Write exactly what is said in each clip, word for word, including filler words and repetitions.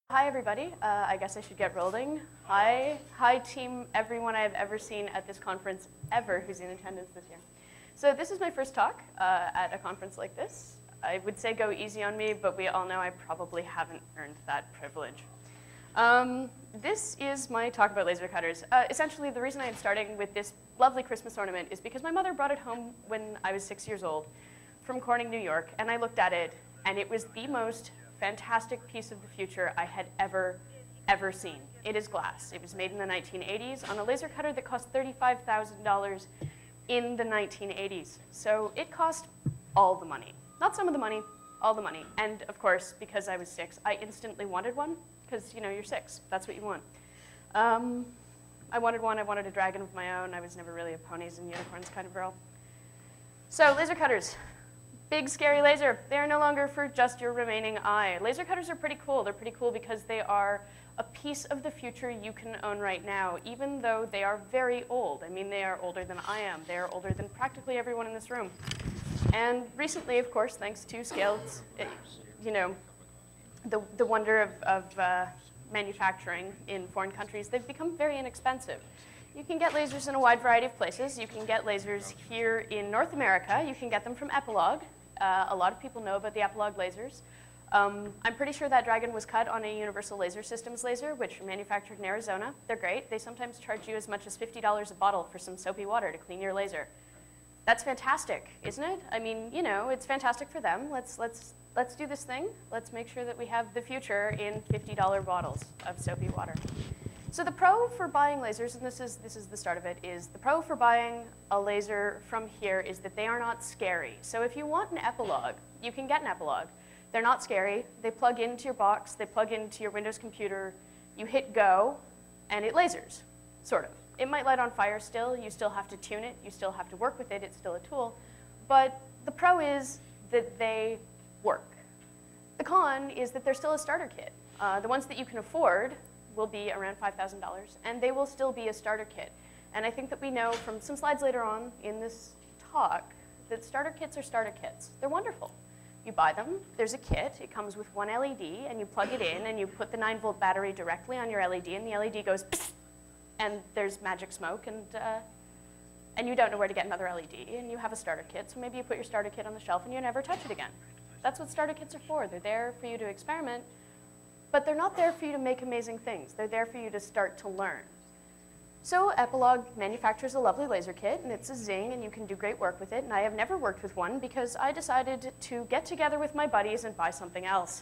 Hi, everybody. Uh, I guess I should get rolling. Hi, hi, team, everyone I've ever seen at this conference ever who's in attendance this year. So this is my first talk uh, at a conference like this. I would say go easy on me, but we all know I probably haven't earned that privilege. Um, this is my talk about laser cutters. Uh, essentially, the reason I'm starting with this lovely Christmas ornament is because my mother brought it home when I was six years old from Corning, New York, and I looked at it, and it was the most fantastic piece of the future I had ever, ever seen. It is glass. It was made in the nineteen eighties on a laser cutter that cost thirty-five thousand dollars in the nineteen eighties. So it cost all the money. Not some of the money, all the money. And of course, because I was six, I instantly wanted one, because you know, you're six, that's what you want. Um, I wanted one, I wanted a dragon of my own. I was never really a ponies and unicorns kind of girl. So laser cutters. Big, scary laser. They are no longer for just your remaining eye. Laser cutters are pretty cool. They're pretty cool because they are a piece of the future you can own right now, even though they are very old. I mean, they are older than I am. They are older than practically everyone in this room. And recently, of course, thanks to scale, you know, the, the wonder of, of uh, manufacturing in foreign countries, they've become very inexpensive. You can get lasers in a wide variety of places. You can get lasers here in North America. You can get them from Epilog. Uh, a lot of people know about the Epilog lasers. Um, I'm pretty sure that dragon was cut on a Universal Laser Systems laser, which are manufactured in Arizona. They're great. They sometimes charge you as much as fifty dollars a bottle for some soapy water to clean your laser. That's fantastic, isn't it? I mean, you know, it's fantastic for them. Let's, let's, let's do this thing. Let's make sure that we have the future in fifty dollar bottles of soapy water. So the pro for buying lasers, and this is, this is the start of it, is the pro for buying a laser from here is that they are not scary. So if you want an Epilog, you can get an Epilog. They're not scary. They plug into your box. They plug into your Windows computer. You hit go, and it lasers, sort of. It might light on fire still. You still have to tune it. You still have to work with it. It's still a tool. But the pro is that they work. The con is that they're still a starter kit. Uh, the ones that you can afford will be around five thousand dollars, and they will still be a starter kit. And I think that we know from some slides later on in this talk that starter kits are starter kits. They're wonderful. You buy them, there's a kit, it comes with one L E D, and you plug it in, and you put the nine volt battery directly on your L E D, and the L E D goes psst, and there's magic smoke, and, uh, and you don't know where to get another L E D, and you have a starter kit, so maybe you put your starter kit on the shelf and you never touch it again. That's what starter kits are for. They're there for you to experiment, but they're not there for you to make amazing things. They're there for you to start to learn. So Epilog manufactures a lovely laser kit, and it's a Zing, and you can do great work with it. And I have never worked with one because I decided to get together with my buddies and buy something else.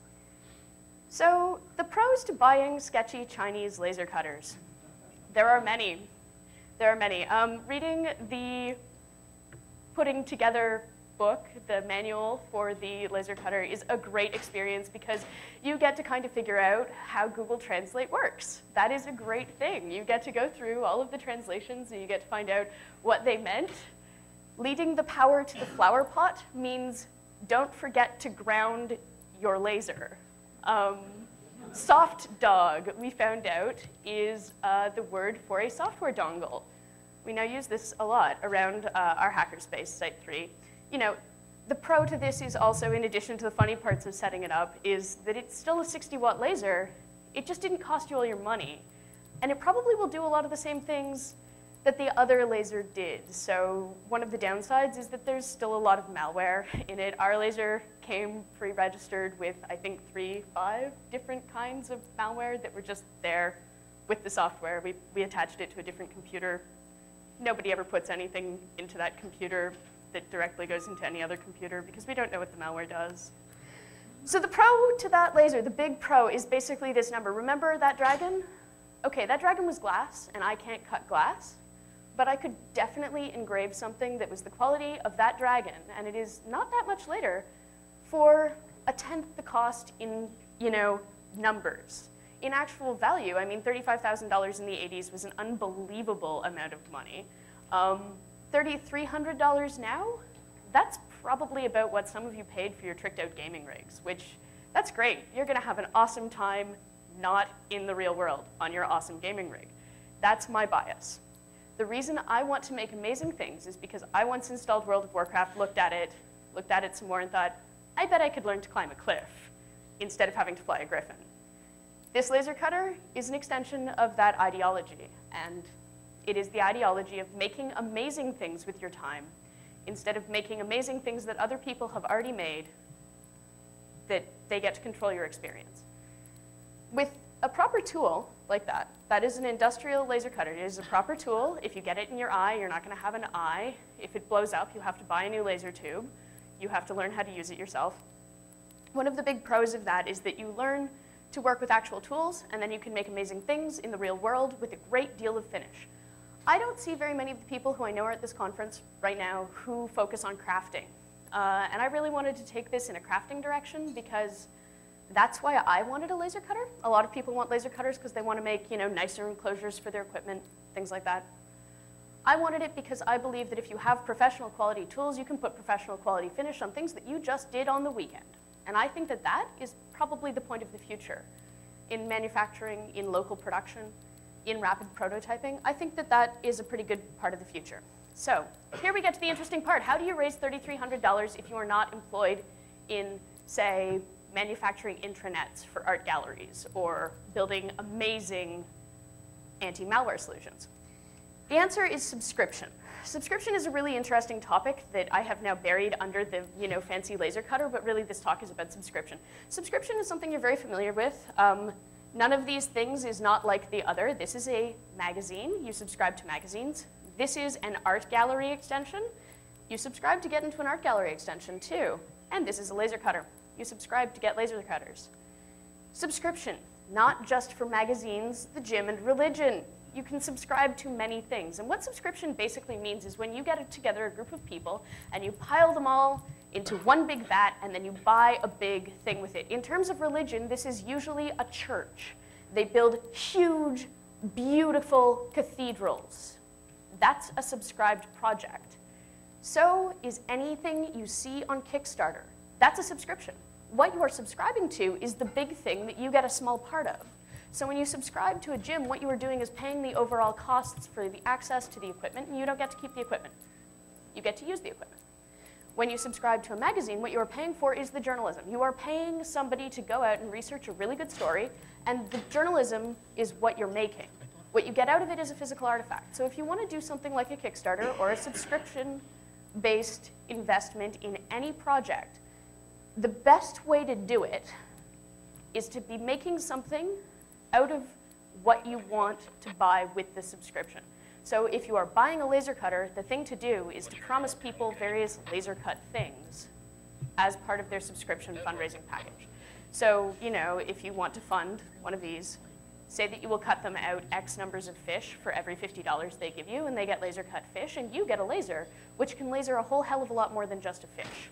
So the pros to buying sketchy Chinese laser cutters. There are many. There are many. Um, reading the putting together book, the manual for the laser cutter, is a great experience because you get to kind of figure out how Google Translate works. That is a great thing. You get to go through all of the translations and you get to find out what they meant. Leading the power to the flower pot means don't forget to ground your laser. Um, soft dog, we found out, is uh, the word for a software dongle. We now use this a lot around uh, our hackerspace, Site three. You know, the pro to this is also, in addition to the funny parts of setting it up, is that it's still a sixty watt laser. It just didn't cost you all your money. And it probably will do a lot of the same things that the other laser did. So one of the downsides is that there's still a lot of malware in it. Our laser came pre-registered with, I think, three, five different kinds of malware that were just there with the software. We, we attached it to a different computer. Nobody ever puts anything into that computer that directly goes into any other computer because we don't know what the malware does. So the pro to that laser, the big pro, is basically this number. Remember that dragon? Okay, that dragon was glass, and I can't cut glass, but I could definitely engrave something that was the quality of that dragon, and it is not that much later, for a tenth the cost in, you know, numbers. In actual value, I mean, thirty-five thousand dollars in the eighties was an unbelievable amount of money. Um, three thousand three hundred dollars now, that's probably about what some of you paid for your tricked out gaming rigs, which, that's great. You're gonna have an awesome time not in the real world on your awesome gaming rig. That's my bias. The reason I want to make amazing things is because I once installed World of Warcraft, looked at it, looked at it some more and thought, I bet I could learn to climb a cliff instead of having to fly a griffin. This laser cutter is an extension of that ideology, and it is the ideology of making amazing things with your time instead of making amazing things that other people have already made that they get to control your experience. With a proper tool like that, that is an industrial laser cutter. It is a proper tool. If you get it in your eye, you're not going to have an eye. If it blows up, you have to buy a new laser tube. You have to learn how to use it yourself. One of the big pros of that is that you learn to work with actual tools, and then you can make amazing things in the real world with a great deal of finish. I don't see very many of the people who I know are at this conference right now who focus on crafting. Uh, and I really wanted to take this in a crafting direction because that's why I wanted a laser cutter. A lot of people want laser cutters because they want to make, you know, nicer enclosures for their equipment, things like that. I wanted it because I believe that if you have professional quality tools, you can put professional quality finish on things that you just did on the weekend. And I think that that is probably the point of the future in manufacturing, in local production, in rapid prototyping. I think that that is a pretty good part of the future. So here we get to the interesting part. How do you raise three thousand three hundred dollars if you are not employed in, say, manufacturing intranets for art galleries or building amazing anti-malware solutions? The answer is subscription. Subscription is a really interesting topic that I have now buried under the, you know, fancy laser cutter, but really this talk is about subscription. Subscription is something you're very familiar with. Um, none of these things is not like the other. This is a magazine. You subscribe to magazines. This is an art gallery extension. You subscribe to get into an art gallery extension too. And this is a laser cutter. You subscribe to get laser cutters. Subscription, not just for magazines, the gym, and religion. You can subscribe to many things. And what subscription basically means is when you get together a group of people and you pile them all into one big vat and then you buy a big thing with it. In terms of religion, this is usually a church. They build huge, beautiful cathedrals. That's a subscribed project. So is anything you see on Kickstarter. That's a subscription. What you are subscribing to is the big thing that you get a small part of. So when you subscribe to a gym, what you are doing is paying the overall costs for the access to the equipment, and you don't get to keep the equipment. You get to use the equipment. When you subscribe to a magazine, what you are paying for is the journalism. You are paying somebody to go out and research a really good story, and the journalism is what you're making. What you get out of it is a physical artifact. So if you want to do something like a Kickstarter or a subscription-based investment in any project, the best way to do it is to be making something out of what you want to buy with the subscription. So if you are buying a laser cutter, the thing to do is to promise people various laser cut things as part of their subscription fundraising package. So, you know, if you want to fund one of these, say that you will cut them out X numbers of fish for every fifty dollars they give you, and they get laser cut fish, and you get a laser, which can laser a whole hell of a lot more than just a fish.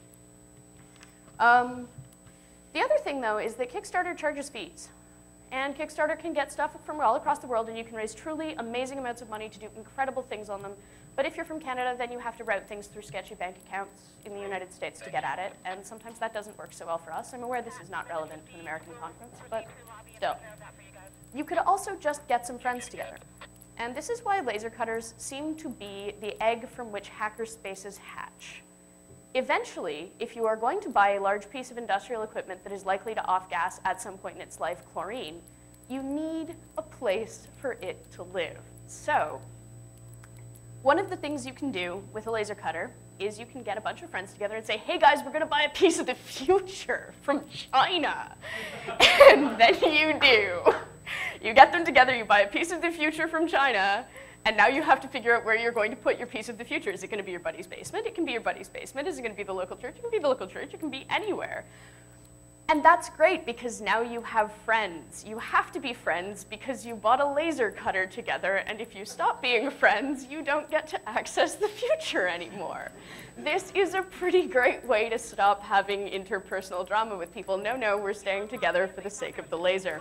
Um, the other thing, though, is that Kickstarter charges fees. And Kickstarter can get stuff from all across the world, and you can raise truly amazing amounts of money to do incredible things on them. But if you're from Canada, then you have to route things through sketchy bank accounts in the United States to get at it, and sometimes that doesn't work so well for us. I'm aware this is not relevant to an American conference, but still. You could also just get some friends together. And this is why laser cutters seem to be the egg from which hackerspaces hatch. Eventually, if you are going to buy a large piece of industrial equipment that is likely to off-gas at some point in its life chlorine, you need a place for it to live. So, one of the things you can do with a laser cutter is you can get a bunch of friends together and say, hey guys, we're gonna buy a piece of the future from China. And then you do. You get them together, you buy a piece of the future from China, and now you have to figure out where you're going to put your piece of the future. Is it going to be your buddy's basement? It can be your buddy's basement. Is it going to be the local church? It can be the local church. It can be anywhere. And that's great because now you have friends. You have to be friends because you bought a laser cutter together, and if you stop being friends, you don't get to access the future anymore. This is a pretty great way to stop having interpersonal drama with people. No, no, we're staying together for the sake of the laser.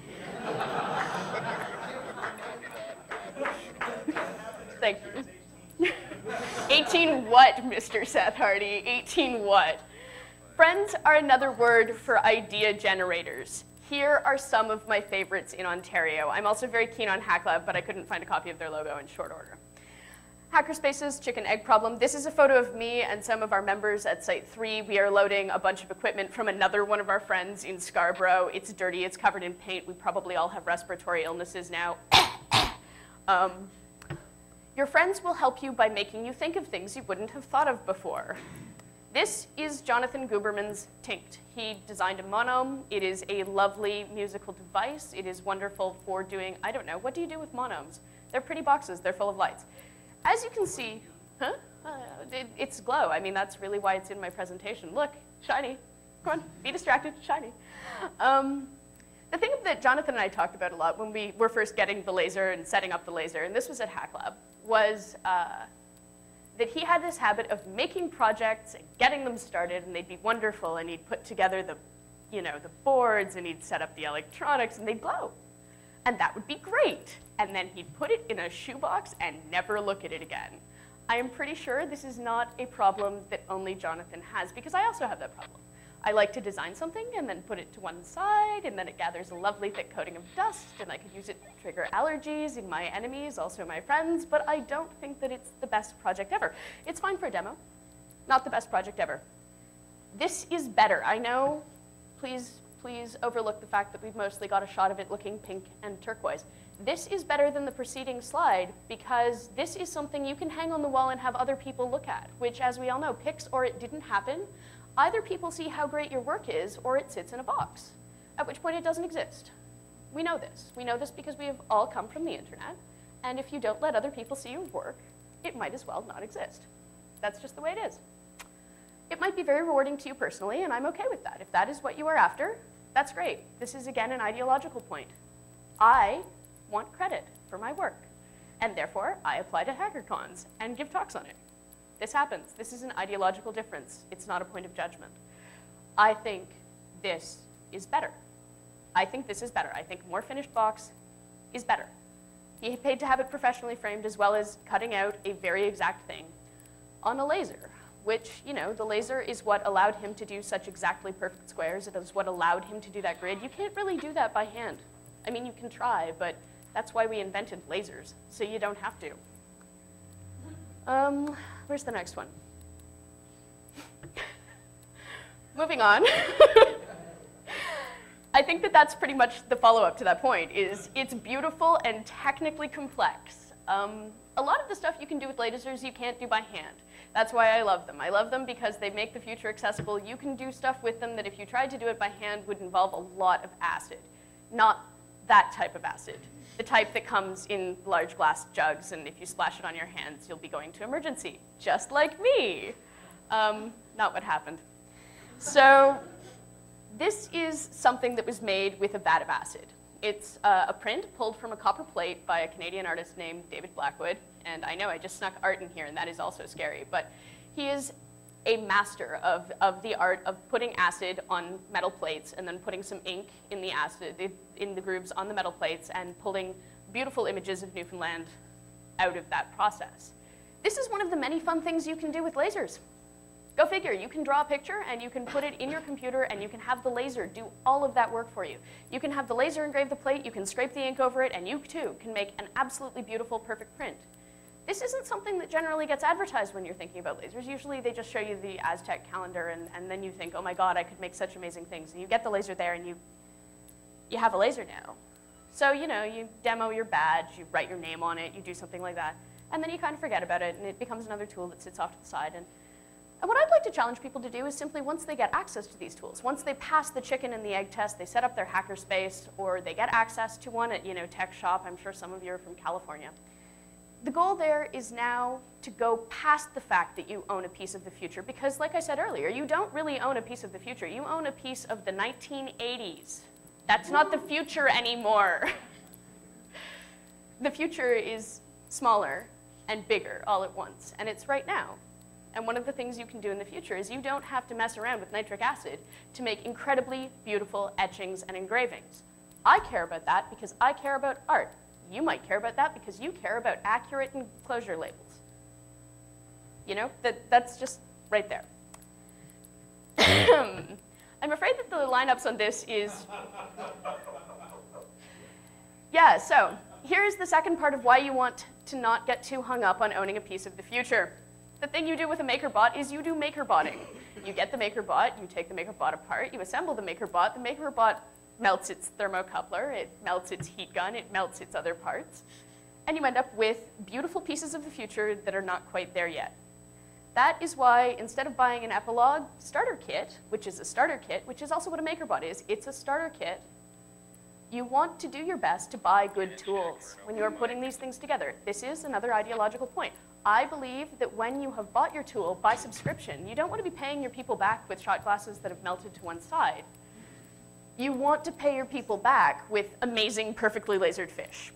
Thank you. eighteen what, Mister Seth Hardy? eighteen what? Friends are another word for idea generators. Here are some of my favorites in Ontario. I'm also very keen on HackLab, but I couldn't find a copy of their logo in short order. Hackerspace's chicken egg problem. This is a photo of me and some of our members at Site three. We are loading a bunch of equipment from another one of our friends in Scarborough. It's dirty, it's covered in paint. We probably all have respiratory illnesses now. um, your friends will help you by making you think of things you wouldn't have thought of before. This is Jonathan Guberman's Tinkt. He designed a monome. It is a lovely musical device. It is wonderful for doing, I don't know, what do you do with monomes? They're pretty boxes, they're full of lights. As you can see, huh? Uh, it, it's glow. I mean, that's really why it's in my presentation. Look, shiny. Come on, be distracted, shiny. Um, the thing that Jonathan and I talked about a lot when we were first getting the laser and setting up the laser, and this was at HackLab, was uh, that he had this habit of making projects and getting them started, and they'd be wonderful, and he'd put together the, you know, the boards, and he'd set up the electronics, and they'd glow. And that would be great. And then he'd put it in a shoebox and never look at it again. I am pretty sure this is not a problem that only Jonathan has, because I also have that problem. I like to design something and then put it to one side, and then it gathers a lovely thick coating of dust, and I could use it to trigger allergies in my enemies, also my friends, but I don't think that it's the best project ever. It's fine for a demo, not the best project ever. This is better. I know, please, please overlook the fact that we've mostly got a shot of it looking pink and turquoise. This is better than the preceding slide because this is something you can hang on the wall and have other people look at, which, as we all know, Pix or it didn't happen. Either people see how great your work is or it sits in a box, at which point it doesn't exist. We know this. We know this because we have all come from the internet, and if you don't let other people see your work, it might as well not exist. That's just the way it is. It might be very rewarding to you personally, and I'm okay with that. If that is what you are after, that's great. This is, again, an ideological point. I want credit for my work, and therefore I apply to HackerCons and give talks on it. This happens. This is an ideological difference. It's not a point of judgment. I think this is better. I think this is better. I think more finished box is better. He paid to have it professionally framed as well as cutting out a very exact thing on a laser, which, you know, the laser is what allowed him to do such exactly perfect squares. It is what allowed him to do that grid. You can't really do that by hand. I mean, you can try, but that's why we invented lasers, so you don't have to. Um, where's the next one? Moving on. I think that that's pretty much the follow-up to that point, is it's beautiful and technically complex. Um, a lot of the stuff you can do with lasers you can't do by hand. That's why I love them. I love them because they make the future accessible. You can do stuff with them that if you tried to do it by hand would involve a lot of acid. Not that type of acid. The type that comes in large glass jugs, and if you splash it on your hands, you'll be going to emergency, just like me. Um, not what happened. So this is something that was made with a vat of acid. It's uh, a print pulled from a copper plate by a Canadian artist named David Blackwood. And I know I just snuck art in here, and that is also scary. But he is a master of, of the art of putting acid on metal plates and then putting some ink in the acid, in the grooves on the metal plates, and pulling beautiful images of Newfoundland out of that process. This is one of the many fun things you can do with lasers. Go figure, you can draw a picture and you can put it in your computer and you can have the laser do all of that work for you. You can have the laser engrave the plate, you can scrape the ink over it, and you too can make an absolutely beautiful, perfect print. This isn't something that generally gets advertised when you're thinking about lasers. Usually they just show you the Aztec calendar and, and then you think, oh my God, I could make such amazing things. And you get the laser there and you, you have a laser now. So, you know, you demo your badge, you write your name on it, you do something like that, and then you kind of forget about it and it becomes another tool that sits off to the side. And, and what I'd like to challenge people to do is simply once they get access to these tools, once they pass the chicken and the egg test, they set up their hackerspace or they get access to one at, you know, Tech Shop. I'm sure some of you are from California. The goal there is now to go past the fact that you own a piece of the future because, like I said earlier, you don't really own a piece of the future. You own a piece of the nineteen eighties. That's not the future anymore. The future is smaller and bigger all at once, and it's right now. And one of the things you can do in the future is you don't have to mess around with nitric acid to make incredibly beautiful etchings and engravings. I care about that because I care about art. You might care about that because you care about accurate enclosure labels. You know, that, that's just right there. I'm afraid that the lineups on this is... Yeah, so here's the second part of why you want to not get too hung up on owning a piece of the future. The thing you do with a MakerBot is you do MakerBotting. You get the MakerBot, you take the MakerBot apart, you assemble the MakerBot, the MakerBot melts its thermocoupler, it melts its heat gun, it melts its other parts, and you end up with beautiful pieces of the future that are not quite there yet. That is why instead of buying an Epilogue starter kit, which is a starter kit, which is also what a MakerBot is, it's a starter kit, you want to do your best to buy good tools when you're putting these things together. This is another ideological point. I believe that when you have bought your tool by subscription, you don't want to be paying your people back with shot glasses that have melted to one side. You want to pay your people back with amazing, perfectly lasered fish.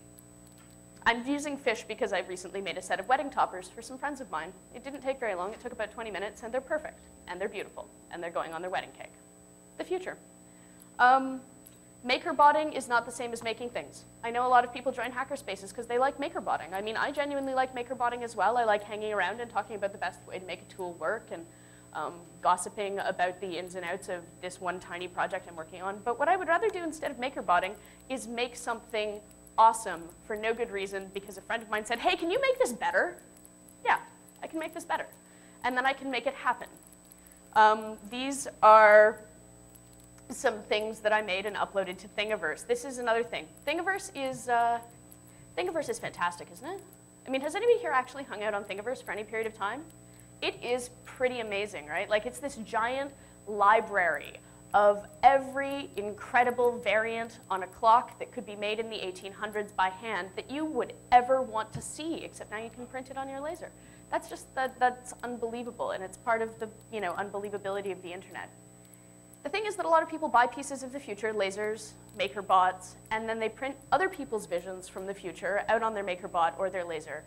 I'm using fish because I've recently made a set of wedding toppers for some friends of mine. It didn't take very long. It took about twenty minutes, and they're perfect, and they're beautiful, and they're going on their wedding cake. The future. Um, MakerBotting is not the same as making things. I know a lot of people join hackerspaces because they like MakerBotting. I mean, I genuinely like MakerBotting as well. I like hanging around and talking about the best way to make a tool work and um, gossiping about the ins and outs of this one tiny project I'm working on. But what I would rather do instead of MakerBotting is make something awesome for no good reason because a friend of mine said, hey, can you make this better? Yeah, I can make this better. And then I can make it happen. Um, these are some things that I made and uploaded to Thingiverse. This is another thing. Thingiverse is, uh, Thingiverse is fantastic, isn't it? I mean, has anybody here actually hung out on Thingiverse for any period of time? It is pretty amazing, right? Like, it's this giant library of every incredible variant on a clock that could be made in the eighteen hundreds by hand that you would ever want to see, except now you can print it on your laser. That's just, that, that's unbelievable, and it's part of the, you know, unbelievability of the internet. The thing is that a lot of people buy pieces of the future, lasers, MakerBots, and then they print other people's visions from the future out on their MakerBot or their laser.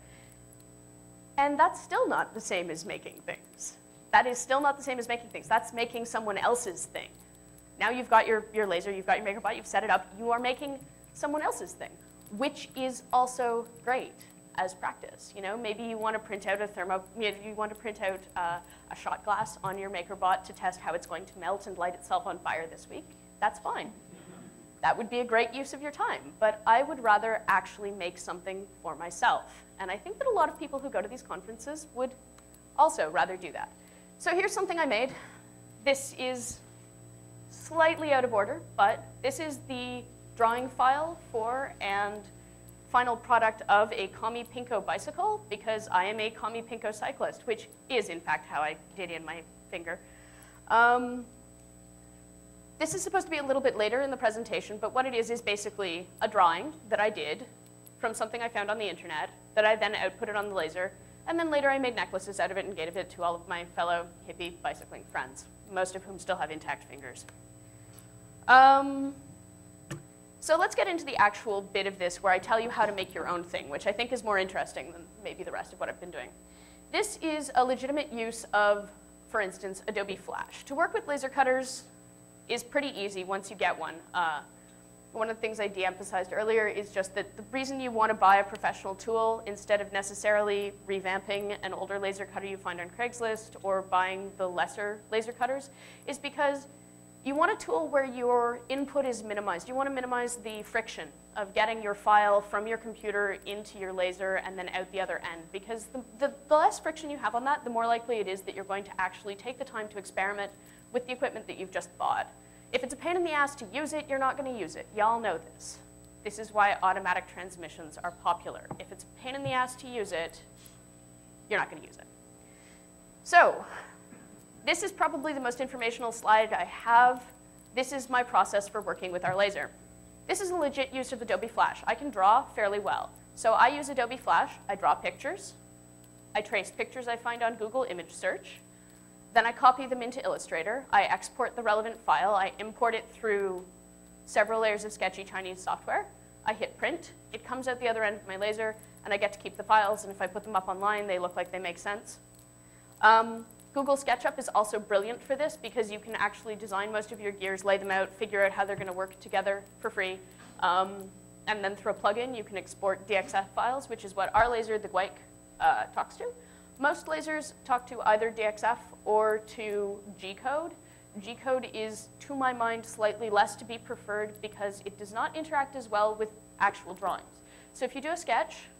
And that's still not the same as making things. That is still not the same as making things. That's making someone else's thing. Now you've got your, your laser, you've got your MakerBot, you've set it up, you are making someone else's thing, which is also great as practice. You know, maybe you want to print out a thermo, maybe you want to print out uh, a shot glass on your MakerBot to test how it's going to melt and light itself on fire this week. That's fine. That would be a great use of your time, but I would rather actually make something for myself. And I think that a lot of people who go to these conferences would also rather do that. So here's something I made. This is slightly out of order, but this is the drawing file for and final product of a Kami Pinko bicycle, because I am a Kami Pinko cyclist, which is in fact how I did in my finger. Um, this is supposed to be a little bit later in the presentation, but what it is is basically a drawing that I did from something I found on the internet that I then outputted on the laser, and then later I made necklaces out of it and gave it to all of my fellow hippie bicycling friends, most of whom still have intact fingers. Um, So let's get into the actual bit of this where I tell you how to make your own thing, which I think is more interesting than maybe the rest of what I've been doing. This is a legitimate use of, for instance, Adobe Flash. To work with laser cutters is pretty easy once you get one. Uh, one of the things I de-emphasized earlier is just that the reason you want to buy a professional tool instead of necessarily revamping an older laser cutter you find on Craigslist or buying the lesser laser cutters is because you want a tool where your input is minimized. You want to minimize the friction of getting your file from your computer into your laser and then out the other end. Because the, the, the less friction you have on that, the more likely it is that you're going to actually take the time to experiment with the equipment that you've just bought. If it's a pain in the ass to use it, you're not going to use it. Y'all know this. This is why automatic transmissions are popular. If it's a pain in the ass to use it, you're not going to use it. So, this is probably the most informational slide I have. This is my process for working with our laser. This is a legit use of Adobe Flash. I can draw fairly well. So I use Adobe Flash. I draw pictures. I trace pictures I find on Google Image Search. Then I copy them into Illustrator. I export the relevant file. I import it through several layers of sketchy Chinese software. I hit print. It comes out the other end of my laser, and I get to keep the files. And if I put them up online, they look like they make sense. Um, Google SketchUp is also brilliant for this because you can actually design most of your gears, lay them out, figure out how they're going to work together for free. Um, and then through a plugin, you can export D X F files, which is what our laser, the Guike, uh, talks to. Most lasers talk to either D X F or to G-code. G-code is, to my mind, slightly less to be preferred because it does not interact as well with actual drawings. So if you do a sketch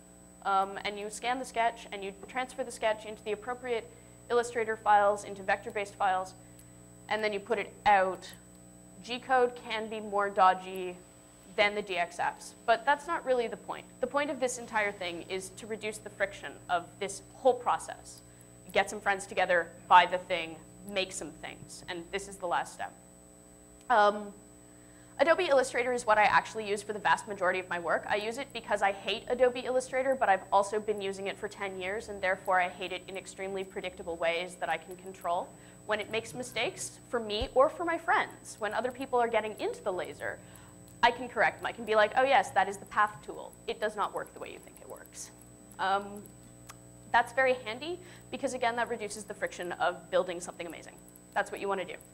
Um, and you scan the sketch, and you transfer the sketch into the appropriate Illustrator files, into vector-based files, and then you put it out. G-code can be more dodgy than the D X Fs, but that's not really the point. The point of this entire thing is to reduce the friction of this whole process. Get some friends together, buy the thing, make some things, and this is the last step. Um, Adobe Illustrator is what I actually use for the vast majority of my work. I use it because I hate Adobe Illustrator, but I've also been using it for ten years, and therefore I hate it in extremely predictable ways that I can control. When it makes mistakes, for me or for my friends, when other people are getting into the laser, I can correct them. I can be like, oh yes, that is the path tool. It does not work the way you think it works. Um, that's very handy because, again, that reduces the friction of building something amazing. That's what you want to do.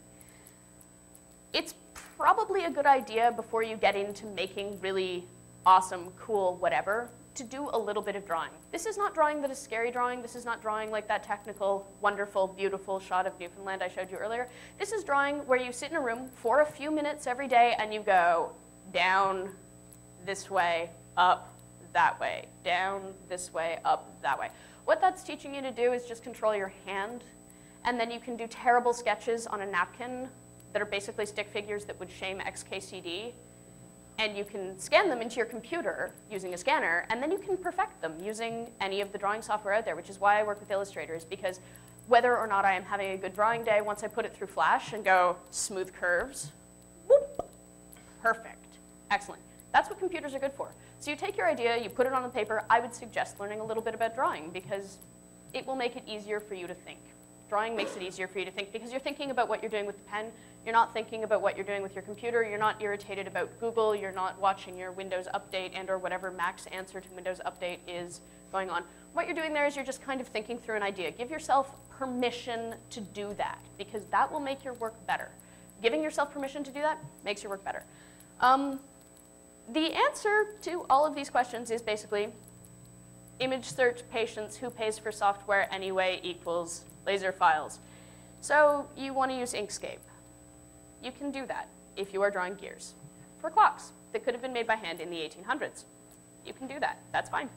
It's probably a good idea before you get into making really awesome, cool, whatever, to do a little bit of drawing. This is not drawing that is scary drawing. This is not drawing like that technical, wonderful, beautiful shot of Newfoundland I showed you earlier. This is drawing where you sit in a room for a few minutes every day and you go down this way, up that way, down this way, up that way. What that's teaching you to do is just control your hand, and then you can do terrible sketches on a napkin that are basically stick figures that would shame X K C D, and you can scan them into your computer using a scanner, and then you can perfect them using any of the drawing software out there, which is why I work with illustrators, because whether or not I am having a good drawing day, once I put it through Flash and go smooth curves, whoop, perfect, excellent. That's what computers are good for. So you take your idea, you put it on the paper. I would suggest learning a little bit about drawing because it will make it easier for you to think. Drawing makes it easier for you to think because you're thinking about what you're doing with the pen. You're not thinking about what you're doing with your computer. You're not irritated about Google. You're not watching your Windows Update and or whatever Mac's answer to Windows Update is going on. What you're doing there is you're just kind of thinking through an idea. Give yourself permission to do that because that will make your work better. Giving yourself permission to do that makes your work better. Um, the answer to all of these questions is basically image search, patience, who pays for software anyway equals laser files. So you want to use Inkscape. You can do that if you are drawing gears for clocks that could have been made by hand in the eighteen hundreds. You can do that. That's fine.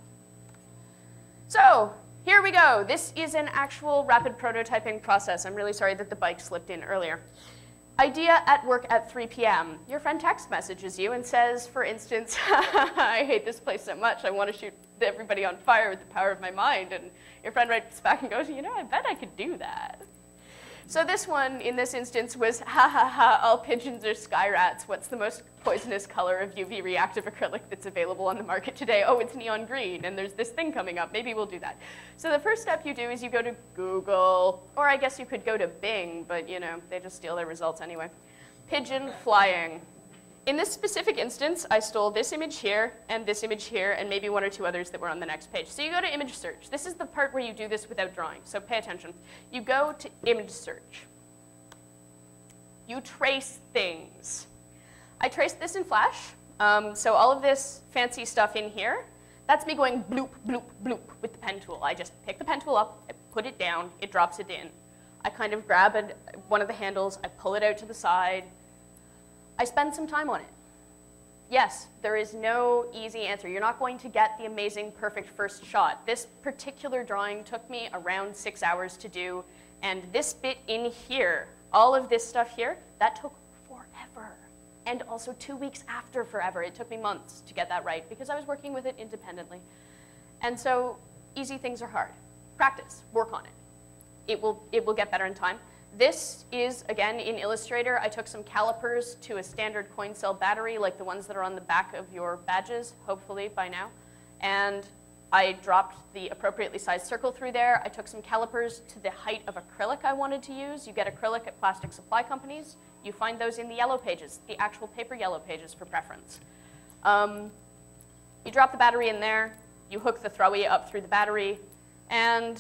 So here we go. This is an actual rapid prototyping process. I'm really sorry that the bike slipped in earlier. Idea at work at three p m Your friend text messages you and says, for instance, I hate this place so much, I want to shoot everybody on fire with the power of my mind. And your friend writes back and goes, you know, I bet I could do that. So this one, in this instance, was, ha ha ha, all pigeons are sky rats. What's the most poisonous color of U V reactive acrylic that's available on the market today? Oh, it's neon green, and there's this thing coming up. Maybe we'll do that. So the first step you do is you go to Google, or I guess you could go to Bing, but you know, they just steal their results anyway. Pigeon flying. In this specific instance, I stole this image here, and this image here, and maybe one or two others that were on the next page. So you go to image search. This is the part where you do this without drawing, so pay attention. You go to image search. You trace things. I traced this in Flash, um, so all of this fancy stuff in here, that's me going bloop, bloop, bloop with the pen tool. I just pick the pen tool up, I put it down, it drops it in. I kind of grab a, one of the handles, I pull it out to the side, I spend some time on it. Yes, there is no easy answer. You're not going to get the amazing, perfect first shot. This particular drawing took me around six hours to do, and this bit in here, all of this stuff here, that took forever. And also two weeks after forever. It took me months to get that right because I was working with it independently. And so easy things are hard. Practice, work on it. It will, it will get better in time. This is, again, in Illustrator. I took some calipers to a standard coin cell battery, like the ones that are on the back of your badges, hopefully by now. And I dropped the appropriately sized circle through there. I took some calipers to the height of acrylic I wanted to use. You get acrylic at plastic supply companies. You find those in the yellow pages, the actual paper yellow pages for preference. Um, you drop the battery in there. You hook the throwy up through the battery. And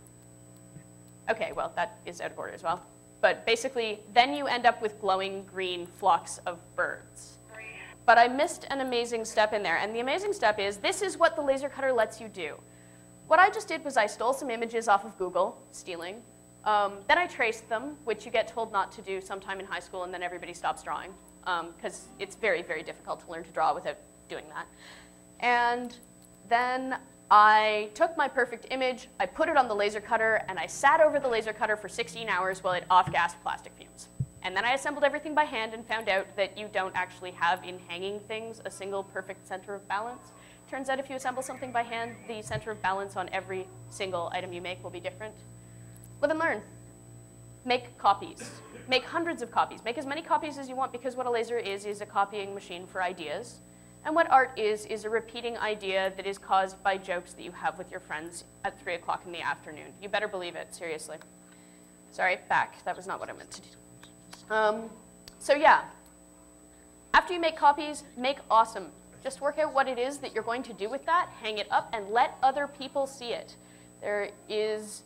okay, well, that is out of order as well. But basically, then you end up with glowing green flocks of birds. But I missed an amazing step in there. And the amazing step is, this is what the laser cutter lets you do. What I just did was I stole some images off of Google, stealing. Um, then I traced them, which you get told not to do sometime in high school, and then everybody stops drawing, because um, it's very, very difficult to learn to draw without doing that. And then I took my perfect image, I put it on the laser cutter, and I sat over the laser cutter for sixteen hours while it off-gassed plastic fumes. And then I assembled everything by hand and found out that you don't actually have in hanging things a single perfect center of balance. Turns out if you assemble something by hand, the center of balance on every single item you make will be different. Live and learn. Make copies. Make hundreds of copies. Make as many copies as you want, because what a laser is is a copying machine for ideas. And what art is, is a repeating idea that is caused by jokes that you have with your friends at three o'clock in the afternoon. You better believe it, seriously. Sorry, back. That was not what I meant to do. Um, so yeah, after you make copies, make awesome. Just work out what it is that you're going to do with that, hang it up, and let other people see it. There is...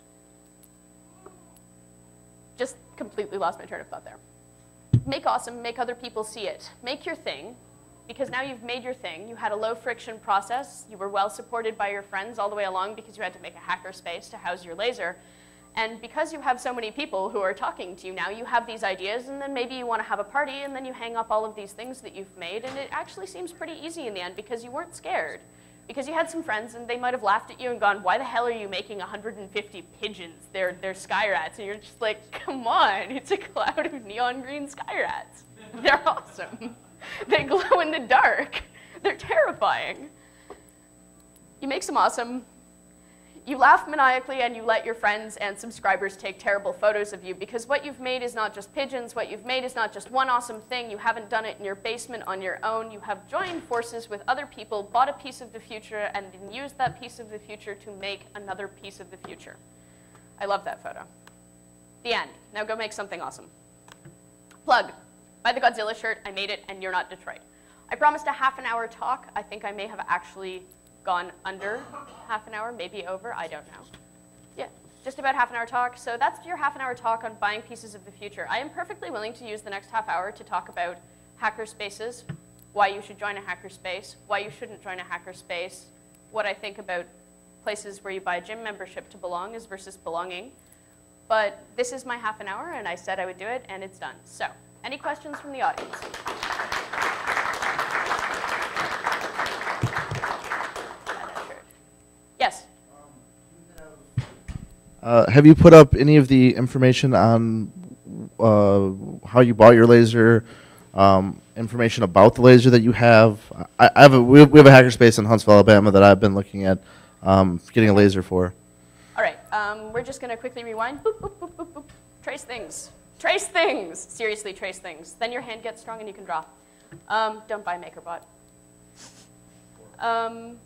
Just completely lost my train of thought there. Make awesome, make other people see it. Make your thing. Because now you've made your thing, you had a low friction process, you were well supported by your friends all the way along because you had to make a hacker space to house your laser. And because you have so many people who are talking to you now, you have these ideas, and then maybe you want to have a party, and then you hang up all of these things that you've made, and it actually seems pretty easy in the end because you weren't scared. Because you had some friends, and they might have laughed at you and gone, why the hell are you making one hundred fifty pigeons? They're, they're sky rats. And you're just like, come on, it's a cloud of neon green sky rats. They're awesome. They glow in the dark. They're terrifying. You make some awesome. You laugh maniacally, and you let your friends and subscribers take terrible photos of you, because what you've made is not just pigeons. What you've made is not just one awesome thing. You haven't done it in your basement on your own. You have joined forces with other people, bought a piece of the future, and then used that piece of the future to make another piece of the future. I love that photo. The end. Now go make something awesome. Plug. Buy the Godzilla shirt. I made it, and you're not Detroit. I promised a half an hour talk. I think I may have actually gone under half an hour, maybe over, I don't know. Yeah, just about half an hour talk. So that's your half an hour talk on buying pieces of the future. I am perfectly willing to use the next half hour to talk about hacker spaces, why you should join a hacker space, why you shouldn't join a hacker space, what I think about places where you buy a gym membership to belong as versus belonging. But this is my half an hour, and I said I would do it, and it's done. So, any questions from the audience? Yes? Uh, have you put up any of the information on uh, how you bought your laser, um, information about the laser that you have? I, I have a, we have a hackerspace in Huntsville, Alabama that I've been looking at um, getting a laser for. All right, um, we're just going to quickly rewind. Boop, boop, boop, boop, boop. Trace things. Trace things. Seriously, trace things. Then your hand gets strong and you can draw. Um, don't buy MakerBot. Um,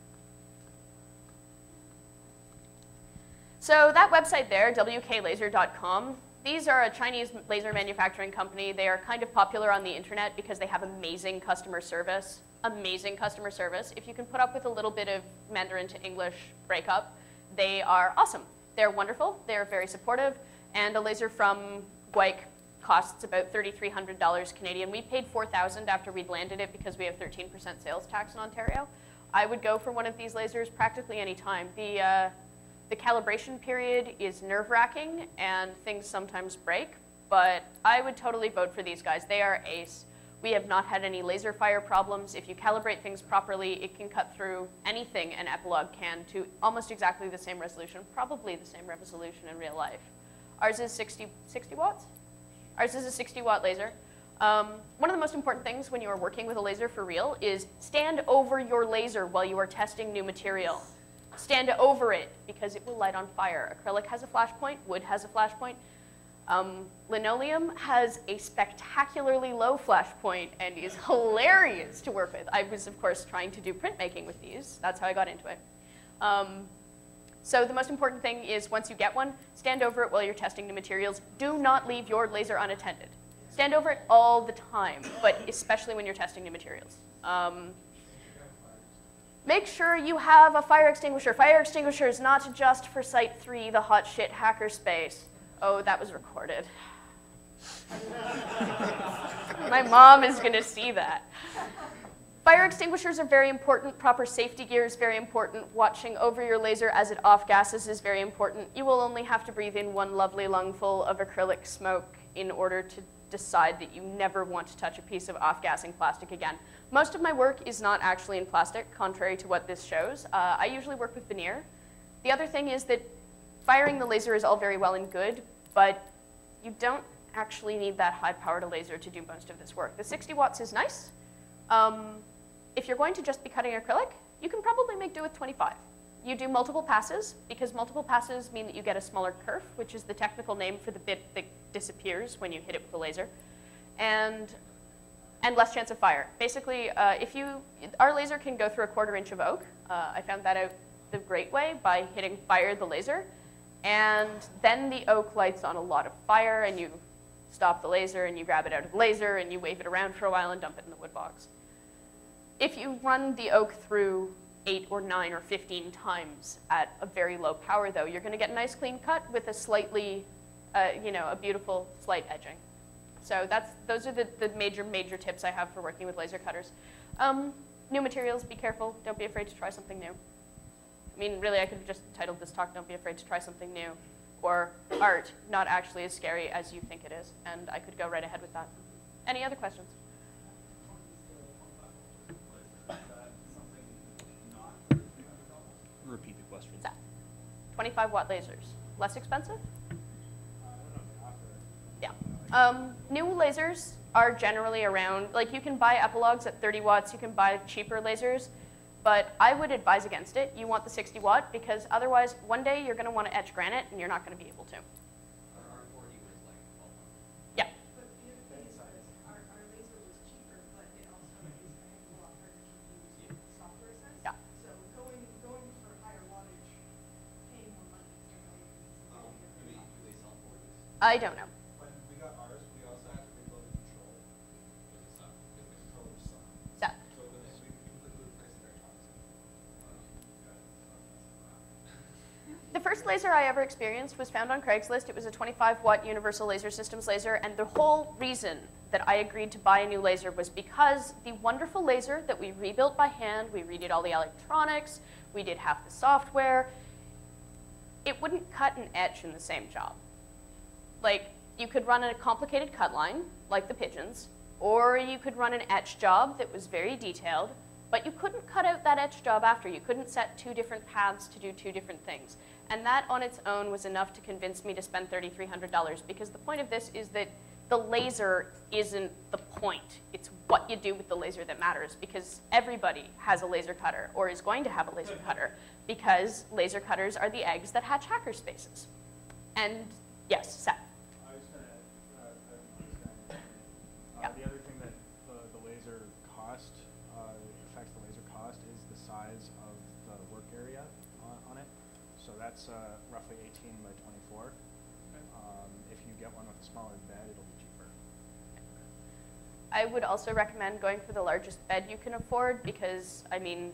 So that website there, W K laser dot com, these are a Chinese laser manufacturing company. They are kind of popular on the internet because they have amazing customer service, amazing customer service. If you can put up with a little bit of Mandarin to English breakup, they are awesome. They're wonderful, they're very supportive, and a laser from Guike costs about thirty-three hundred dollars Canadian. We paid four thousand dollars after we'd landed it because we have thirteen percent sales tax in Ontario. I would go for one of these lasers practically any time. The, uh, The calibration period is nerve-wracking, and things sometimes break, but I would totally vote for these guys. They are ace. We have not had any laser fire problems. If you calibrate things properly, it can cut through anything an Epilog can to almost exactly the same resolution, probably the same resolution in real life. Ours is sixty, sixty watts? Ours is a sixty watt laser. Um, one of the most important things when you are working with a laser for real is stand over your laser while you are testing new material. Stand over it, because it will light on fire. Acrylic has a flash point, wood has a flash point. Um, linoleum has a spectacularly low flash point and is hilarious to work with. I was, of course, trying to do printmaking with these. That's how I got into it. Um, so the most important thing is once you get one, stand over it while you're testing new materials. Do not leave your laser unattended. Stand over it all the time, but especially when you're testing new materials. Um, Make sure you have a fire extinguisher. Fire extinguisher is not just for Site three, the hot shit hackerspace. Oh, that was recorded. My mom is going to see that. Fire extinguishers are very important. Proper safety gear is very important. Watching over your laser as it off-gasses is very important. You will only have to breathe in one lovely lungful of acrylic smoke in order to decide that you never want to touch a piece of off-gassing plastic again. Most of my work is not actually in plastic, contrary to what this shows. Uh, I usually work with veneer. The other thing is that firing the laser is all very well and good, but you don't actually need that high-powered a laser to do most of this work. The sixty watts is nice. Um, if you're going to just be cutting acrylic, you can probably make do with twenty-five. You do multiple passes, because multiple passes mean that you get a smaller kerf, which is the technical name for the bit that disappears when you hit it with a laser, and, and less chance of fire. Basically, uh, if you, our laser can go through a quarter inch of oak. Uh, I found that out the great way by hitting fire the laser, and then the oak lights on a lot of fire, and you stop the laser, and you grab it out of the laser, and you wave it around for a while and dump it in the wood box. If you run the oak through eight or nine or fifteen times at a very low power, though, you're going to get a nice clean cut with a slightly, uh, you know, a beautiful slight edging. So that's, those are the, the major, major tips I have for working with laser cutters. Um, new materials, be careful. Don't be afraid to try something new. I mean, really, I could have just titled this talk, Don't Be Afraid to Try Something New, or Art, Not Actually as Scary as You Think It Is, and I could go right ahead with that. Any other questions? Repeat the question. twenty-five watt lasers. Less expensive? Yeah. Um, new lasers are generally around, like you can buy Epilogues at thirty watts, you can buy cheaper lasers, but I would advise against it. You want the sixty watt because otherwise one day you're going to want to etch granite and you're not going to be able to. Yeah. But the other thing is, our, our laser was cheaper, but it also is a lot harder to use software sense. Yeah. So going going for higher wattage, paying more money. Um, do they, do they sell for these? I don't know. When we got ours, we also had to rebuild the control because it's not, because the controllers suck. So, So then we completely replaced their toxin. Um, yeah, the first laser I ever experienced was found on Craigslist. It was a twenty-five watt Universal Laser Systems laser, and the whole reason that I agreed to buy a new laser was because the wonderful laser that we rebuilt by hand, we redid all the electronics, we did half the software, it wouldn't cut and etch in the same job. Like, you could run a complicated cut line, like the pigeons, or you could run an etch job that was very detailed, but you couldn't cut out that etch job after. You couldn't set two different paths to do two different things. And that on its own was enough to convince me to spend three thousand three hundred dollars, because the point of this is that the laser isn't the point. It's what you do with the laser that matters, because everybody has a laser cutter or is going to have a laser cutter, because laser cutters are the eggs that hatch hacker spaces. And yes, Seth. I was going to, uh, uh, Yeah. the other thing that the, the laser cost, uh, affects the laser cost is the size of the work area on, on it. So that's uh, roughly eighteen by twenty-four. Um, if you get one with a smaller bed, it'll be cheaper. I would also recommend going for the largest bed you can afford, because, I mean,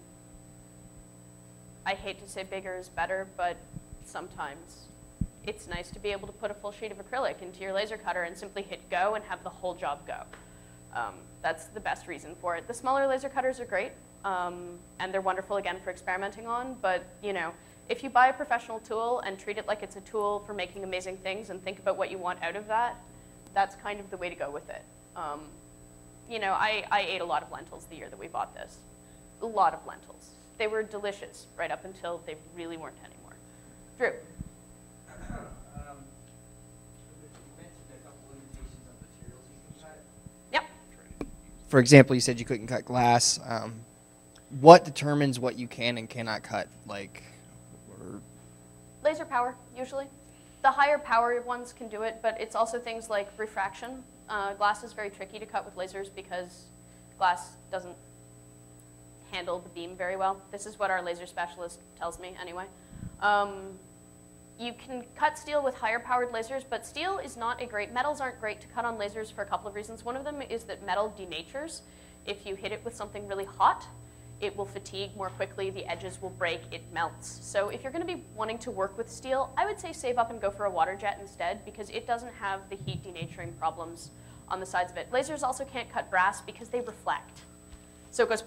I hate to say bigger is better, but sometimes it's nice to be able to put a full sheet of acrylic into your laser cutter and simply hit go and have the whole job go. Um, that's the best reason for it. The smaller laser cutters are great, um, and they're wonderful, again, for experimenting on, but, you know, if you buy a professional tool and treat it like it's a tool for making amazing things and think about what you want out of that, that's kind of the way to go with it. Um, you know, I, I ate a lot of lentils the year that we bought this. A lot of lentils. They were delicious right up until they really weren't anymore. Drew. Um, you mentioned a couple limitations on materials you can cut. Yep. For example, you said you couldn't cut glass. Um, what determines what you can and cannot cut? Like, or Laser power, usually. The higher power ones can do it, but it's also things like refraction. Uh, glass is very tricky to cut with lasers because glass doesn't handle the beam very well. This is what our laser specialist tells me anyway. Um, you can cut steel with higher powered lasers, but steel is not a great, metals aren't great to cut on lasers for a couple of reasons. One of them is that metal denatures. If you hit it with something really hot, it will fatigue more quickly, the edges will break, it melts. So if you're gonna be wanting to work with steel, I would say save up and go for a water jet instead, because it doesn't have the heat denaturing problems on the sides of it. Lasers also can't cut brass because they reflect. So it goes,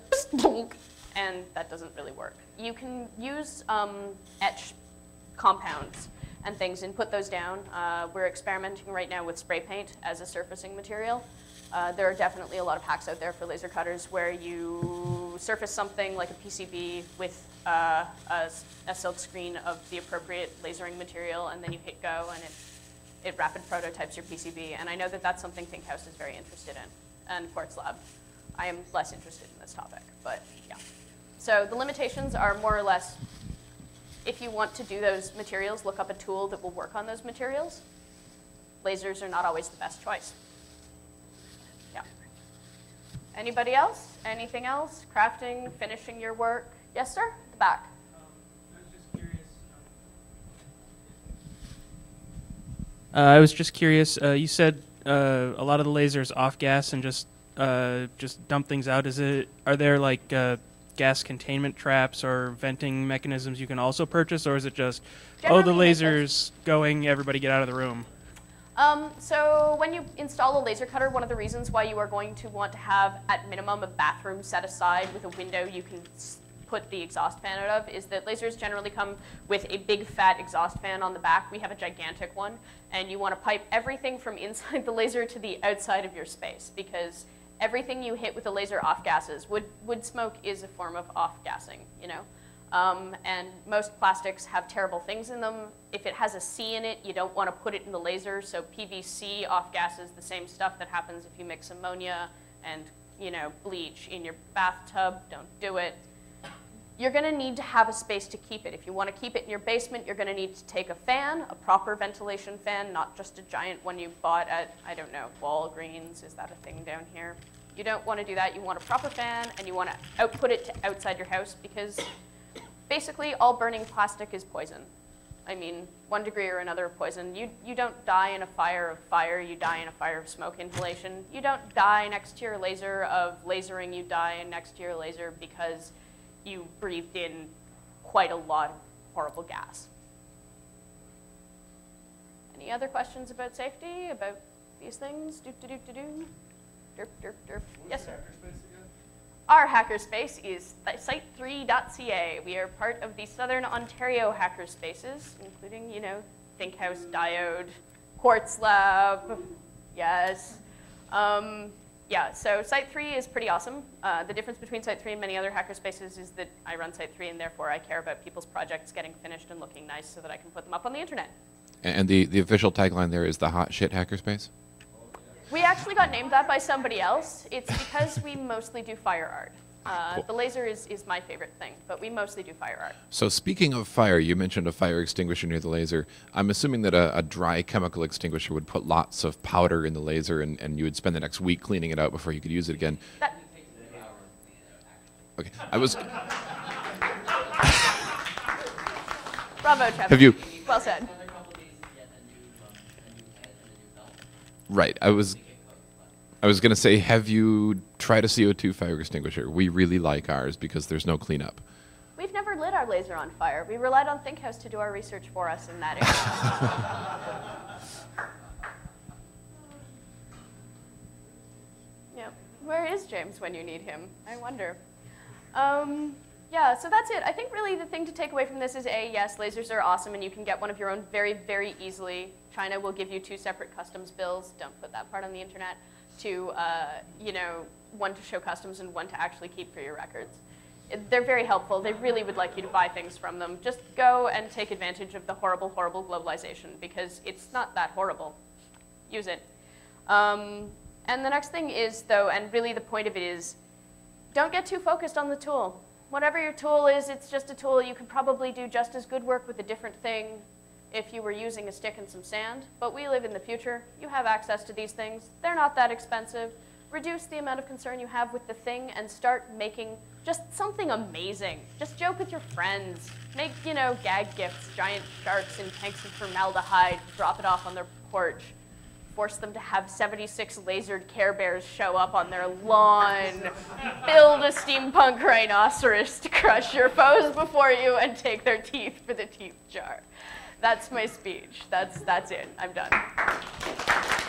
and that doesn't really work. You can use um, etch compounds and things and put those down. Uh, we're experimenting right now with spray paint as a surfacing material. Uh, there are definitely a lot of hacks out there for laser cutters where you surface something like a P C B with uh, a, a silk screen of the appropriate lasering material, and then you hit go, and it, it rapid prototypes your P C B. And I know that that's something ThinkHouse is very interested in, and Quartz Lab. I am less interested in this topic, but yeah. So the limitations are more or less, if you want to do those materials, look up a tool that will work on those materials. Lasers are not always the best choice. Yeah. Anybody else? Anything else? Crafting, finishing your work? Yes, sir? The back. Um, I was just curious. Um, uh, I was just curious. Uh, you said uh, a lot of the lasers off gas and just uh, just dump things out. Is it? Are there like uh, gas containment traps or venting mechanisms you can also purchase, or is it just oh the Generally, laser's going, everybody get out of the room? Um, so when you install a laser cutter, one of the reasons why you are going to want to have, at minimum, a bathroom set aside with a window you can s- put the exhaust fan out of is that lasers generally come with a big fat exhaust fan on the back. We have a gigantic one, and you want to pipe everything from inside the laser to the outside of your space, because everything you hit with a laser off-gases. Wood, wood smoke is a form of off-gassing, you know? Um, and most plastics have terrible things in them. If it has a C in it, you don't want to put it in the laser, so P V C off-gases the same stuff that happens if you mix ammonia and, you know, bleach in your bathtub. Don't do it. You're going to need to have a space to keep it. If you want to keep it in your basement, you're going to need to take a fan, a proper ventilation fan, not just a giant one you bought at, I don't know, Walgreens. Is that a thing down here? You don't want to do that. You want a proper fan, and you want to output it to outside your house, because basically all burning plastic is poison. I mean, one degree or another of poison. You, you don't die in a fire of fire. You die in a fire of smoke inhalation. You don't die next to your laser of lasering. You die next to your laser because you breathed in quite a lot of horrible gas. Any other questions about safety, about these things? Doop, doop, doop, doop. Derp, derp, derp. Yes, sir. Our hackerspace is site three dot C A. We are part of the Southern Ontario hackerspaces, including, you know, ThinkHouse, Diode, Quartz Lab, yes. Um, yeah, so Site three is pretty awesome. Uh, the difference between Site three and many other hackerspaces is that I run Site three, and therefore I care about people's projects getting finished and looking nice so that I can put them up on the internet. And the, the official tagline there is the hot shit hackerspace? We actually got named that by somebody else. It's because we mostly do fire art. Uh, Cool. The laser is, is my favorite thing, but we mostly do fire art. So speaking of fire, you mentioned a fire extinguisher near the laser. I'm assuming that a, a dry chemical extinguisher would put lots of powder in the laser, and, and you would spend the next week cleaning it out before you could use it again. That, Okay, I was... bravo, Trevor. Have you... Well said. Right, I was... I was going to say, have you tried a C O two fire extinguisher? We really like ours because there's no cleanup. We've never lit our laser on fire. We relied on ThinkHouse to do our research for us in that area. Yeah. Where is James when you need him? I wonder. Um, yeah, so that's it. I think really the thing to take away from this is, A, yes, lasers are awesome, and you can get one of your own very, very easily. China will give you two separate customs bills. Don't put that part on the internet. To, uh, you know, one to show customs and one to actually keep for your records. It, they're very helpful. They really would like you to buy things from them. Just go and take advantage of the horrible, horrible globalization, because it's not that horrible. Use it. Um, and the next thing is, though, and really the point of it is, don't get too focused on the tool. Whatever your tool is, it's just a tool. You could probably do just as good work with a different thing if you were using a stick and some sand, but we live in the future. You have access to these things. They're not that expensive. Reduce the amount of concern you have with the thing and start making just something amazing. Just joke with your friends. Make, you know, gag gifts, giant sharks in tanks of formaldehyde, drop it off on their porch. Force them to have seventy-six lasered Care Bears show up on their lawn. Build a steampunk rhinoceros to crush your foes before you and take their teeth for the teeth jar. That's my speech. That's, that's it. I'm done.